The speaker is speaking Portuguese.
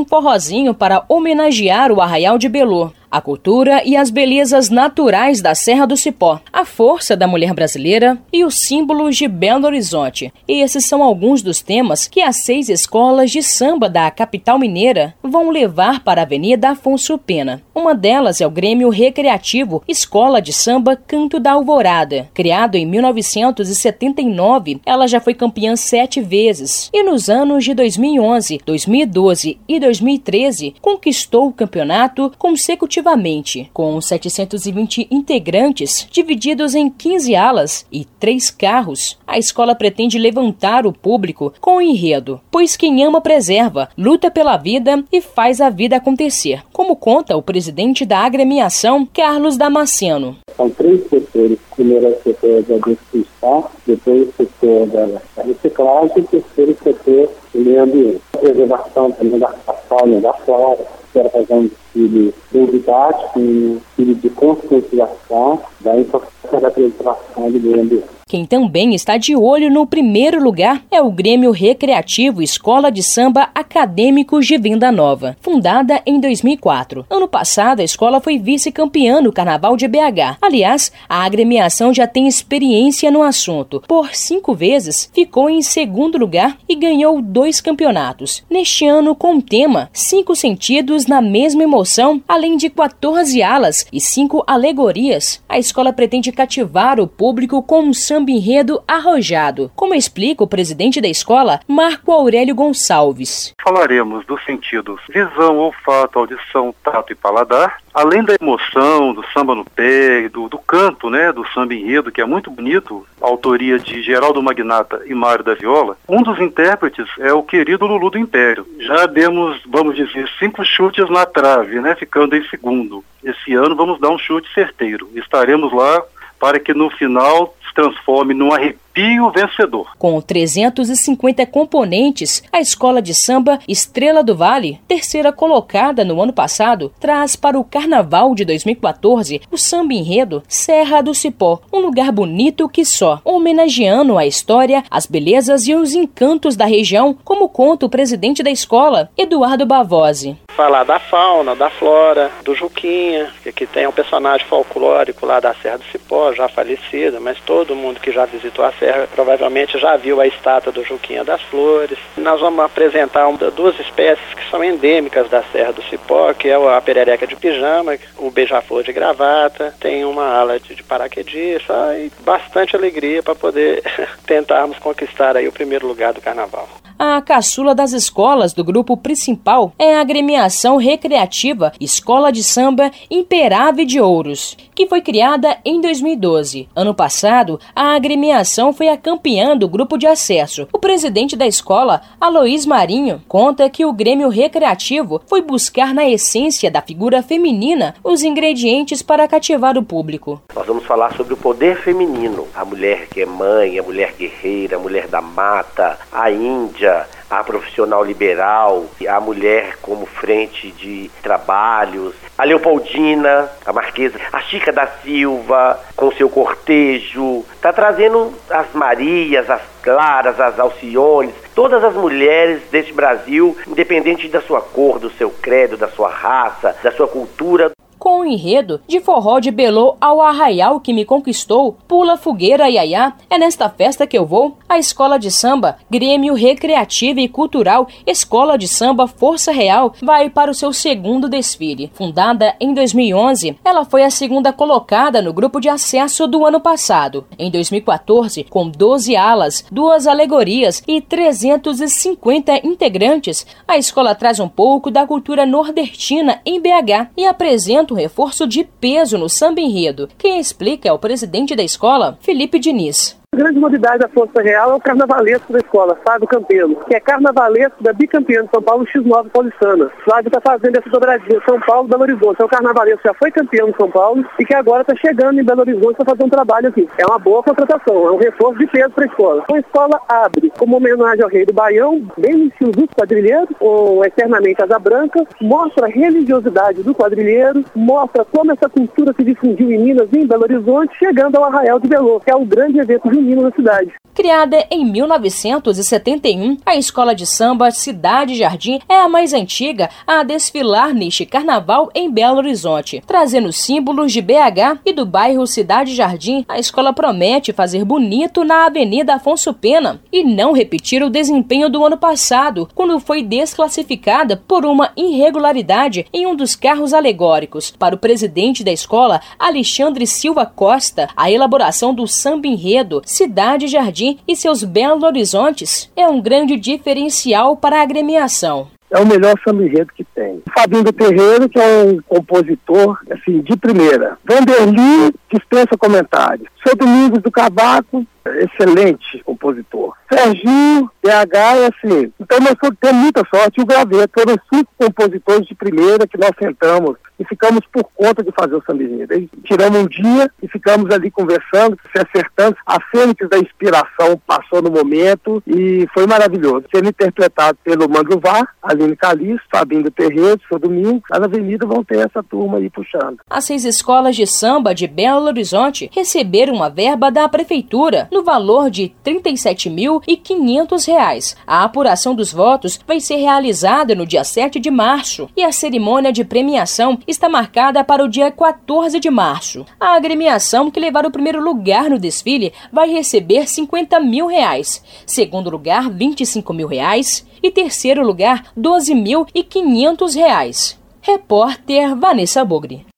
um forrozinho para homenagear o Arraial de Belô, a cultura e as belezas naturais da Serra do Cipó, a força da mulher brasileira e os símbolos de Belo Horizonte. E esses são alguns dos temas que as 6 escolas de samba da capital mineira vão levar para a Avenida Afonso Pena. Uma delas é o Grêmio Recreativo Escola de Samba Canto da Alvorada. Criado em 1979, ela já foi campeã 7 vezes e nos anos de 2011, 2012 e 2013 conquistou o campeonato consecutivamente. Com 720 integrantes, divididos em 15 alas e 3 carros, a escola pretende levantar o público com o enredo, pois quem ama preserva, luta pela vida e faz a vida acontecer, como conta o presidente da agremiação, Carlos Damasceno. São 3 setores. Primeiro é o setor da destruição, depois o setor da reciclagem e o terceiro setor do meio ambiente. A preservação também da fauna e da flora. Quero fazer um desfile didático, um desfile de conscientização da importância da preservação do meio ambiente. Quem também está de olho no primeiro lugar é o Grêmio Recreativo Escola de Samba Acadêmicos de Venda Nova, fundada em 2004. Ano passado, a escola foi vice-campeã no Carnaval de BH. Aliás, a agremiação já tem experiência no assunto. Por 5 vezes, ficou em segundo lugar e ganhou 2 campeonatos. Neste ano, com o tema 5 sentidos na mesma emoção, além de 14 alas e 5 alegorias, a escola pretende cativar o público com um samba enredo arrojado, como explica o presidente da escola, Marco Aurélio Gonçalves. Falaremos dos sentidos visão, olfato, audição, tato e paladar, além da emoção, do samba no pé, do canto, do samba enredo, que é muito bonito, a autoria de Geraldo Magnata e Mário da Viola. Um dos intérpretes é o querido Lulu do Império. Já demos, vamos dizer, 5 chutes na trave, ficando em segundo. Esse ano vamos dar um chute certeiro. Estaremos lá para que no final se transforme num arrepio vencedor. Com 350 componentes, a escola de samba Estrela do Vale, terceira colocada no ano passado, traz para o Carnaval de 2014 o samba enredo Serra do Cipó, um lugar bonito que só, homenageando a história, as belezas e os encantos da região, como conta o presidente da escola, Eduardo Bavosi. Falar da fauna, da flora, do Juquinha, que aqui tem um personagem folclórico lá da Serra do Cipó, já falecida, mas todo mundo que já visitou a Serra provavelmente já viu a estátua do Juquinha das Flores. Nós vamos apresentar 2 espécies que são endêmicas da Serra do Cipó, que é a perereca de pijama, o beija-flor de gravata, tem uma ala de paraquedista e bastante alegria para poder tentarmos conquistar aí o primeiro lugar do carnaval. A caçula das escolas do grupo principal é a agremiação recreativa Escola de Samba Imperável de Ouros, que foi criada em 2012. Ano passado, a agremiação foi a campeã do grupo de acesso. O presidente da escola, Aloís Marinho, conta que o Grêmio Recreativo foi buscar na essência da figura feminina os ingredientes para cativar o público. Nós vamos falar sobre o poder feminino, a mulher que é mãe, a mulher guerreira, a mulher da mata, a índia, a profissional liberal, a mulher como frente de trabalhos, a Leopoldina, a Marquesa, a Chica da Silva, com seu cortejo, está trazendo as Marias, as Claras, as Alciones, todas as mulheres deste Brasil, independente da sua cor, do seu credo, da sua raça, da sua cultura. Com o enredo de forró de Belô ao Arraial que me conquistou, pula fogueira iaiá, é nesta festa que eu vou. A escola de samba, Grêmio Recreativo e Cultural, Escola de Samba Força Real, vai para o seu segundo desfile. Fundada em 2011, ela foi a segunda colocada no grupo de acesso do ano passado. Em 2014, com 12 alas, 2 alegorias e 350 integrantes, a escola traz um pouco da cultura nordestina em BH e apresenta um reforço de peso no samba enredo. Quem explica é o presidente da escola, Felipe Diniz. A grande novidade da Força Real é o carnavalesco da escola, Flávio Campelo, que é carnavalesco da bicampeã de São Paulo X9 paulistana. Flávio está fazendo essa dobradinha São Paulo, Belo Horizonte. É o carnavalesco que já foi campeão de São Paulo e que agora está chegando em Belo Horizonte para fazer um trabalho aqui. É uma boa contratação, é um reforço de peso para a escola. A escola abre como homenagem ao rei do Baião, bem no estilo dos quadrilheiros, com eternamente asa branca, mostra a religiosidade do quadrilheiro, mostra como essa cultura se difundiu em Minas e em Belo Horizonte, chegando ao Arraial de Belô, que é o grande evento junino na cidade. Criada em 1971, a Escola de Samba Cidade Jardim é a mais antiga a desfilar neste carnaval em Belo Horizonte. Trazendo símbolos de BH e do bairro Cidade Jardim, a escola promete fazer bonito na Avenida Afonso Pena e não repetir o desempenho do ano passado, quando foi desclassificada por uma irregularidade em um dos carros alegóricos. Para o presidente da escola, Alexandre Silva Costa, a elaboração do samba enredo Cidade Jardim e seus Belo Horizontes é um grande diferencial para a agremiação. É o melhor samba enredo que tem. Fabinho do Terreiro, que é um compositor assim, de primeira. Vanderly dispensa comentários. Seu Domingos do Cavaco, excelente compositor. Serginho, BH, é assim. Então nós temos muita sorte. E o Graveto, foram 5 compositores de primeira que nós sentamos e ficamos por conta de fazer o samba enredo. Tiramos um dia e ficamos ali conversando, se acertando. A fênix da inspiração passou no momento e foi maravilhoso. Sendo interpretado pelo Mandruvá, Aline Calixto, Fabinho do Terreiro, Seu Domingo. Lá na avenida vão ter essa turma aí puxando. As 6 escolas de samba de Belo Horizonte receberam uma verba da prefeitura no valor de R$ 37.500. A apuração dos votos vai ser realizada no dia 7 de março e a cerimônia de premiação está marcada para o dia 14 de março. A agremiação que levar o primeiro lugar no desfile vai receber R$ 50 mil, segundo lugar R$ 25 mil e terceiro lugar R$ 12.500. Repórter Vanessa Bogri.